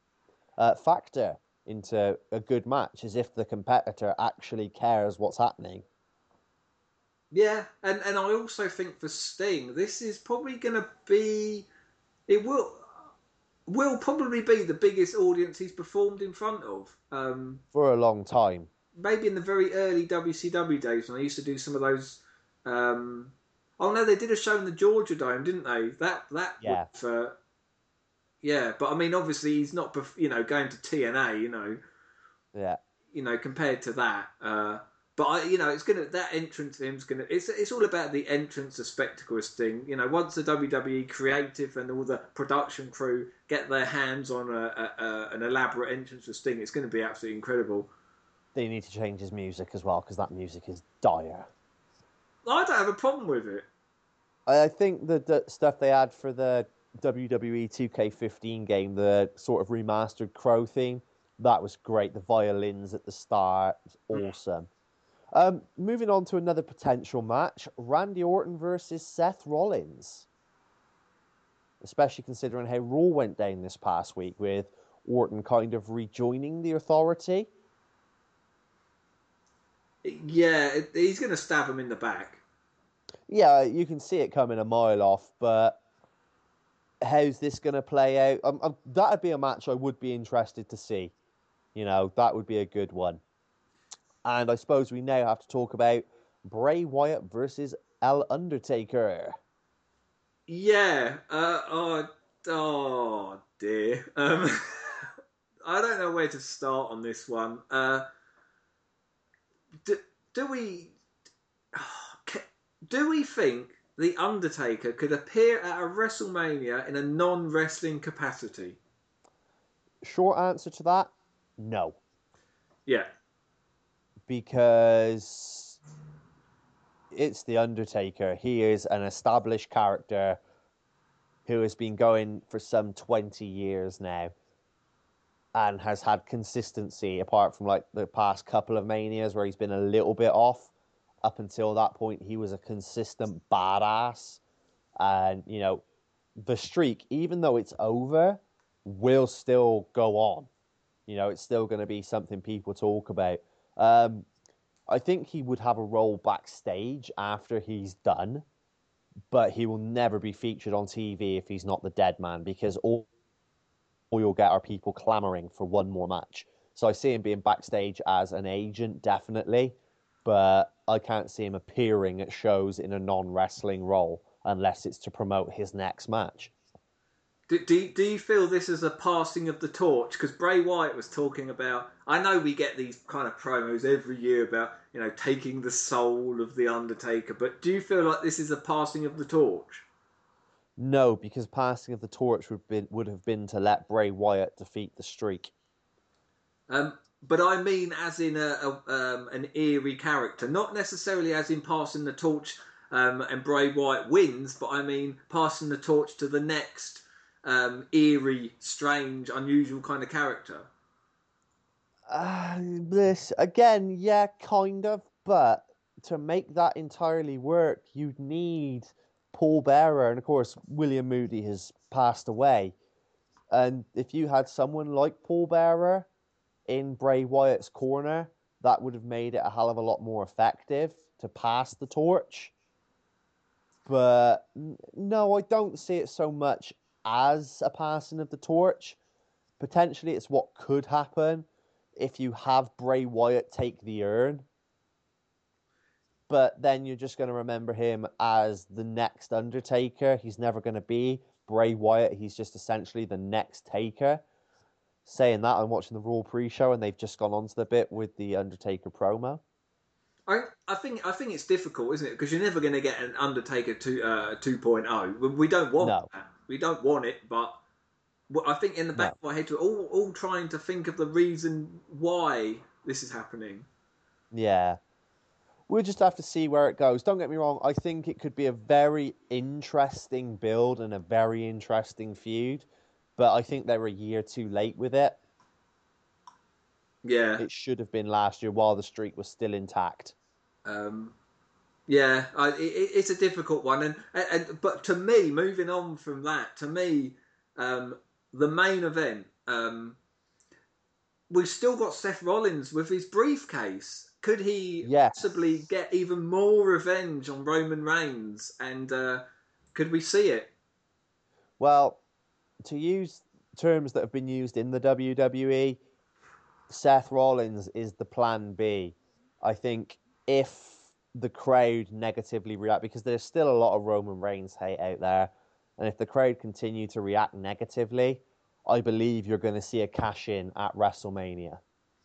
S3: factor into a good match, is if the competitor actually cares what's happening.
S2: Yeah, and I also think for Sting, this is probably going to be. It will probably be the biggest audience he's performed in front of.
S3: For a long time.
S2: Maybe in the very early WCW days when I used to do some of those. Oh no, they did a show in the Georgia Dome, didn't they? That
S3: Yeah.
S2: was, yeah, but I mean, obviously he's not going to TNA,
S3: Yeah.
S2: compared to that. But it's that entrance for him's gonna. It's all about the entrance, the spectacle Sting. Once the WWE creative and all the production crew get their hands on an elaborate entrance for Sting, it's going to be absolutely incredible.
S3: They need to change his music as well, because that music is dire.
S2: I don't have a problem with it.
S3: I think the stuff they had for the WWE 2K15 game, the sort of remastered Crow theme, that was great. The violins at the start, awesome. Moving on to another potential match, Randy Orton versus Seth Rollins. Especially considering how Raw went down this past week, with Orton kind of rejoining the Authority.
S2: Yeah, he's going to stab him in the back.
S3: Yeah, you can see it coming a mile off, but how's this going to play out? That'd be a match I would be interested to see. That would be a good one. And I suppose we now have to talk about Bray Wyatt versus El Undertaker.
S2: Yeah. Oh dear. I don't know where to start on this one. Do we think the Undertaker could appear at a WrestleMania in a non-wrestling capacity?
S3: Short answer to that, no.
S2: Yeah.
S3: Because it's the Undertaker. He is an established character who has been going for some 20 years now and has had consistency, apart from like the past couple of Manias where he's been a little bit off. Up until that point, he was a consistent badass. And, the streak, even though it's over, will still go on. It's still going to be something people talk about. I think he would have a role backstage after he's done, but he will never be featured on TV if he's not the dead man, because all you'll get are people clamoring for one more match. So I see him being backstage as an agent, definitely, but I can't see him appearing at shows in a non-wrestling role unless it's to promote his next match.
S2: Do you feel this is a passing of the torch? Because Bray Wyatt was talking about. I know we get these kind of promos every year about taking the soul of the Undertaker, but do you feel like this is a passing of the torch?
S3: No, because passing of the torch would have been to let Bray Wyatt defeat the streak.
S2: But I mean, as in an eerie character, not necessarily as in passing the torch and Bray Wyatt wins, but I mean passing the torch to the next. Eerie, strange, unusual kind of character.
S3: This again, yeah, kind of, but to make that entirely work, you'd need Paul Bearer, and of course, William Moody has passed away. And if you had someone like Paul Bearer in Bray Wyatt's corner, that would have made it a hell of a lot more effective to pass the torch. But no, I don't see it so much as a passing of the torch. Potentially it's what could happen if you have Bray Wyatt take the urn. but then you're just going to remember him as the next Undertaker. He's never going to be Bray Wyatt. He's just essentially the next Taker. Saying that, I'm watching the Raw pre-show, and they've just gone on to the bit with the Undertaker promo.
S2: I think it's difficult, isn't it? Because you're never going to get an Undertaker 2.0. We don't want that. We don't want it, but I think in the back of my head, we're all trying to think of the reason why this is happening.
S3: Yeah. We'll just have to see where it goes. Don't get me wrong, I think it could be a very interesting build and a very interesting feud, but I think they were a year too late with it.
S2: Yeah.
S3: It should have been last year while the streak was still intact.
S2: It's a difficult one. But to me, moving on from that, the main event, we've still got Seth Rollins with his briefcase. Could he possibly get even more revenge on Roman Reigns? And could we see it?
S3: Well, to use terms that have been used in the WWE, Seth Rollins is the plan B. I think if the crowd negatively react, because there's still a lot of Roman Reigns hate out there, and if the crowd continue to react negatively, I believe you're going to see a cash-in at WrestleMania.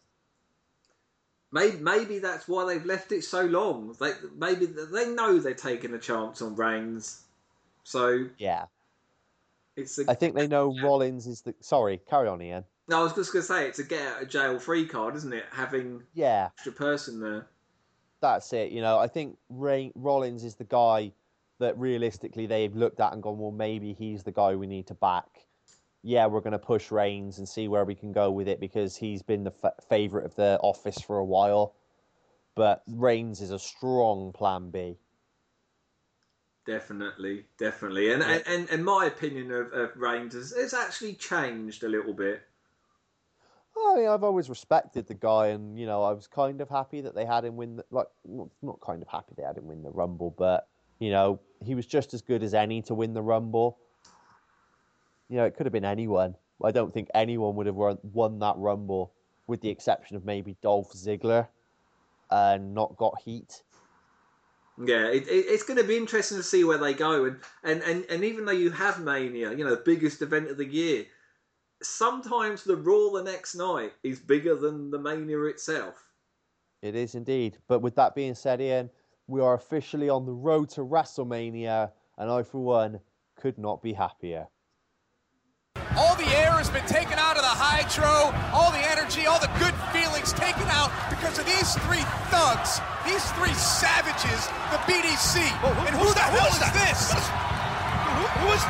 S2: Maybe that's why they've left it so long. Maybe they know they're taking a chance on Reigns. So
S3: yeah, I think they know Rollins is the... Sorry, carry on, Ian.
S2: No, I was just going to say, it's a get-out-of-jail-free card, isn't it? Having an extra person there.
S3: That's it. You know, I think Rollins is the guy that realistically they've looked at and gone, well, maybe he's the guy we need to back. Yeah, we're going to push Reigns and see where we can go with it because he's been the favourite of the office for a while. But Reigns is a strong plan B.
S2: Definitely. And my opinion of Reigns has actually changed a little bit.
S3: I mean, I've always respected the guy, and I was kind of happy that they had him win. Not kind of happy they had him win the Rumble, but he was just as good as any to win the Rumble. It could have been anyone. I don't think anyone would have won that Rumble, with the exception of maybe Dolph Ziggler, and not got heat.
S2: Yeah, it's going to be interesting to see where they go, and even though you have Mania, the biggest event of the year, sometimes the Raw the next night is bigger than the Mania itself.
S3: It is indeed. But with that being said, Ian, we are officially on the road to WrestleMania, and I, for one, could not be happier.
S7: All the air has been taken out of the Hydro, all the energy, all the good feelings taken out because of these three thugs, these three savages, the BDC. And who the hell is this? Who is...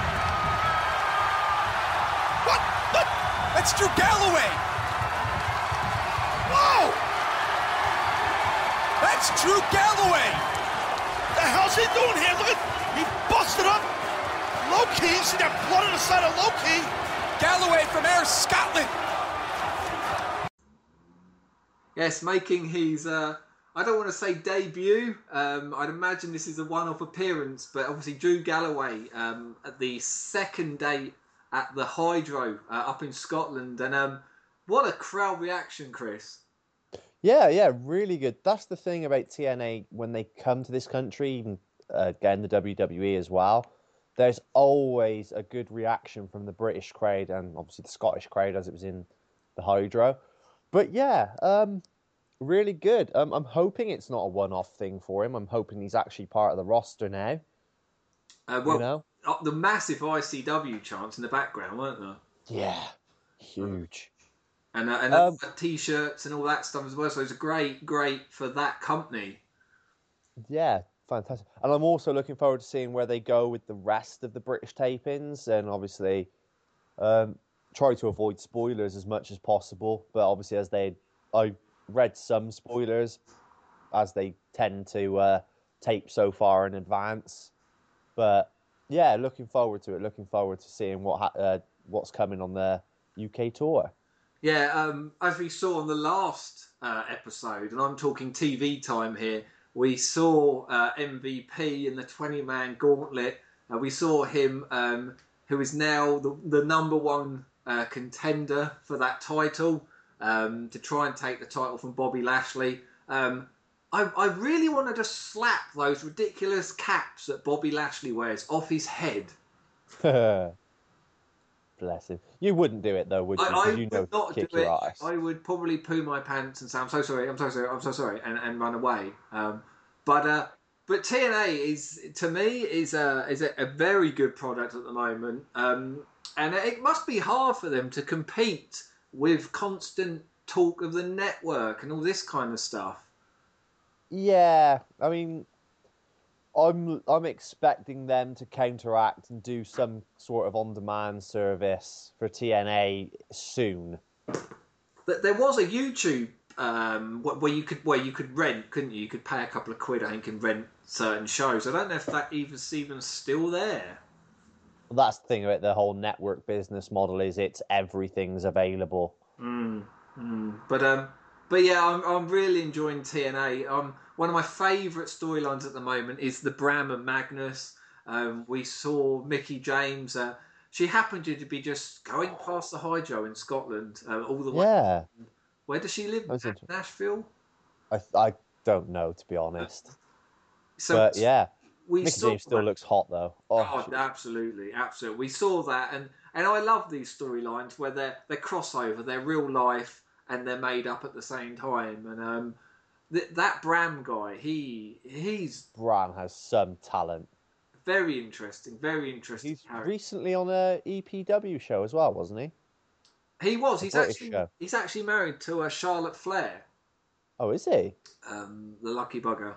S7: What? That's Drew Galloway. Whoa! That's Drew Galloway.
S8: The hell's he doing here? Look at, he busted up. Low-key, you see that blood on the side of Low-key?
S7: Galloway from Ayr, Scotland.
S2: Yes, making his, I don't want to say debut. I'd imagine this is a one-off appearance, but obviously Drew Galloway at the second day at the Hydro up in Scotland. And what a crowd reaction, Chris.
S3: Yeah, really good. That's the thing about TNA when they come to this country, even again the WWE as well. There's always a good reaction from the British crowd and obviously the Scottish crowd as it was in the Hydro. But yeah, really good. I'm hoping it's not a one-off thing for him. I'm hoping he's actually part of the roster now.
S2: The massive ICW chants in the background, weren't there?
S3: Yeah, huge.
S2: And T-shirts and all that stuff as well. So it's great for that company.
S3: Yeah. Fantastic. And I'm also looking forward to seeing where they go with the rest of the British tapings and obviously try to avoid spoilers as much as possible. But obviously I read some spoilers as they tend to tape so far in advance. But yeah, looking forward to it. Looking forward to seeing what's coming on the UK tour.
S2: Yeah, as we saw on the last episode, and I'm talking TV time here, we saw MVP in the 20-man gauntlet. We saw him, who is now the number one contender for that title, to try and take the title from Bobby Lashley. I really want to just slap those ridiculous caps that Bobby Lashley wears off his head.
S3: Bless him. You wouldn't do it though, would you?
S2: I
S3: You know,
S2: would not do
S3: kick your
S2: it.
S3: ass.
S2: I would probably poo my pants and say, I'm so sorry, I'm so sorry, I'm so sorry, and run away. But TNA is, to me, is a very good product at the moment. And it must be hard for them to compete with constant talk of the network and all this kind of stuff.
S3: Yeah, I mean, I'm expecting them to counteract and do some sort of on-demand service for TNA soon.
S2: There was a YouTube where you could rent, couldn't you? You could pay a couple of quid, I think, and rent certain shows. I don't know if that even still there.
S3: Well, that's the thing about the whole network business model, is it's everything's available.
S2: But yeah, I'm really enjoying TNA. One of my favourite storylines at the moment is the Bram and Magnus. We saw Mickie James. She happened to be just going past the Hydro in Scotland all the way.
S3: Yeah.
S2: Where does she live? Nashville?
S3: I don't know, to be honest.
S2: So
S3: yeah,
S2: Mickie
S3: James still looks hot though.
S2: Oh, absolutely. We saw that, and I love these storylines where they're crossover, they're real life, and they're made up at the same time. And that Bram guy, he's
S3: Bram has some talent.
S2: Very interesting.
S3: He's recently on a EPW show as well, wasn't he?
S2: He was. He's actually married to Charlotte Flair.
S3: Oh, is he?
S2: The lucky bugger.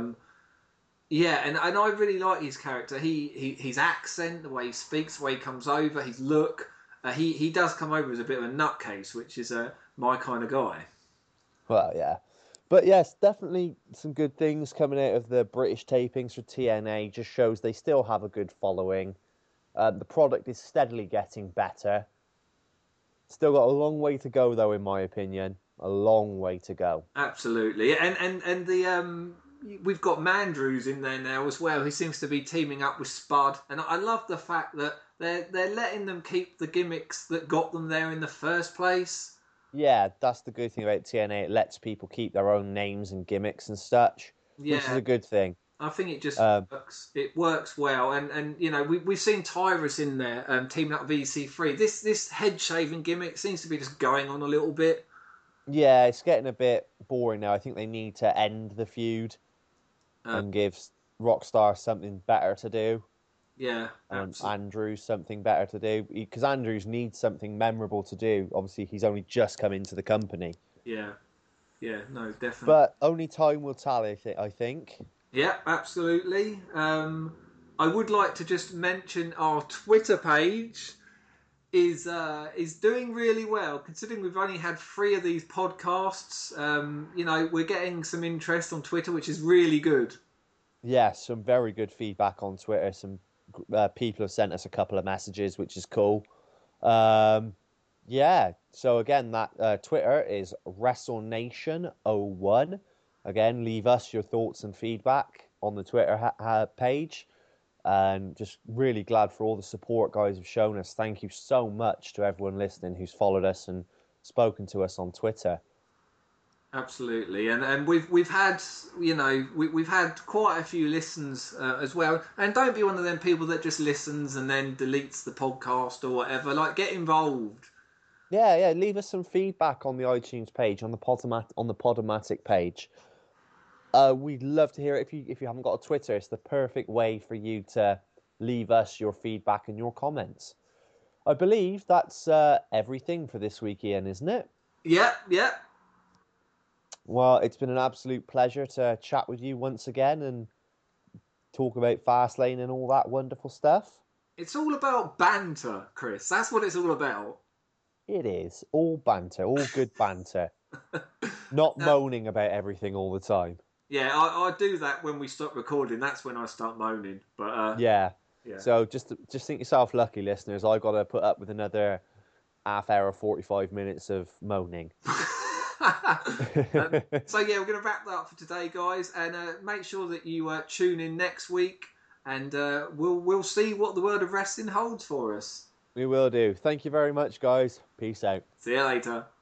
S2: Yeah, and I really like his character. His accent, the way he speaks, the way he comes over, his look. He does come over as a bit of a nutcase, which is my kind of guy.
S3: Well, yeah. But yes, definitely some good things coming out of the British tapings for TNA. Just shows they still have a good following. The product is steadily getting better. Still got a long way to go, though, in my opinion. A long way to go.
S2: Absolutely. And the we've got Mandrews in there now as well. He seems to be teaming up with Spud. And I love the fact that they're letting them keep the gimmicks that got them there in the first place.
S3: Yeah, that's the good thing about TNA. It lets people keep their own names and gimmicks and such, which is a good thing.
S2: I think it just works. It works well, and you know we've seen Tyrus in there teaming up with EC3. This head shaving gimmick seems to be just going on a little bit.
S3: Yeah, it's getting a bit boring now. I think they need to end the feud and give Rockstar something better to do.
S2: Yeah,
S3: and Andrews something better to do, because Andrews needs something memorable to do. Obviously, he's only just come into the company.
S2: Yeah, no, definitely.
S3: But only time will tell, I think.
S2: Yeah, absolutely. I would like to just mention our Twitter page is doing really well, considering we've only had 3 of these podcasts. You know, we're getting some interest on Twitter, which is really good.
S3: Yeah, some very good feedback on Twitter. Some people have sent us a couple of messages, which is cool. Yeah, so again, that Twitter is WrestleNation01. Again, leave us your thoughts and feedback on the Twitter page. And just really glad for all the support guys have shown us. Thank you so much to everyone listening who's followed us and spoken to us on Twitter.
S2: Absolutely, and we've had, you know, we've had quite a few listens as well. And don't be one of them people that just listens and then deletes the podcast or whatever. Like, get involved.
S3: Yeah, leave us some feedback on the iTunes page, on the Podomatic page. We'd love to hear it. If you haven't got a Twitter, it's the perfect way for you to leave us your feedback and your comments. I believe that's everything for this week, Ian, isn't it?
S2: Yeah.
S3: Well, it's been an absolute pleasure to chat with you once again and talk about Fastlane and all that wonderful stuff.
S2: It's all about banter, Chris. That's what it's all about.
S3: It is. All banter. All good banter. Not moaning about everything all the time.
S2: Yeah, I do that when we stop recording. That's when I start moaning. But
S3: Yeah. So just think yourself lucky, listeners. I got to put up with another half hour, 45 minutes of moaning.
S2: So yeah, we're going to wrap that up for today, guys, and make sure that you tune in next week, and we'll see what the world of wrestling holds for us.
S3: We will do. Thank you very much, guys. Peace out.
S2: See you later.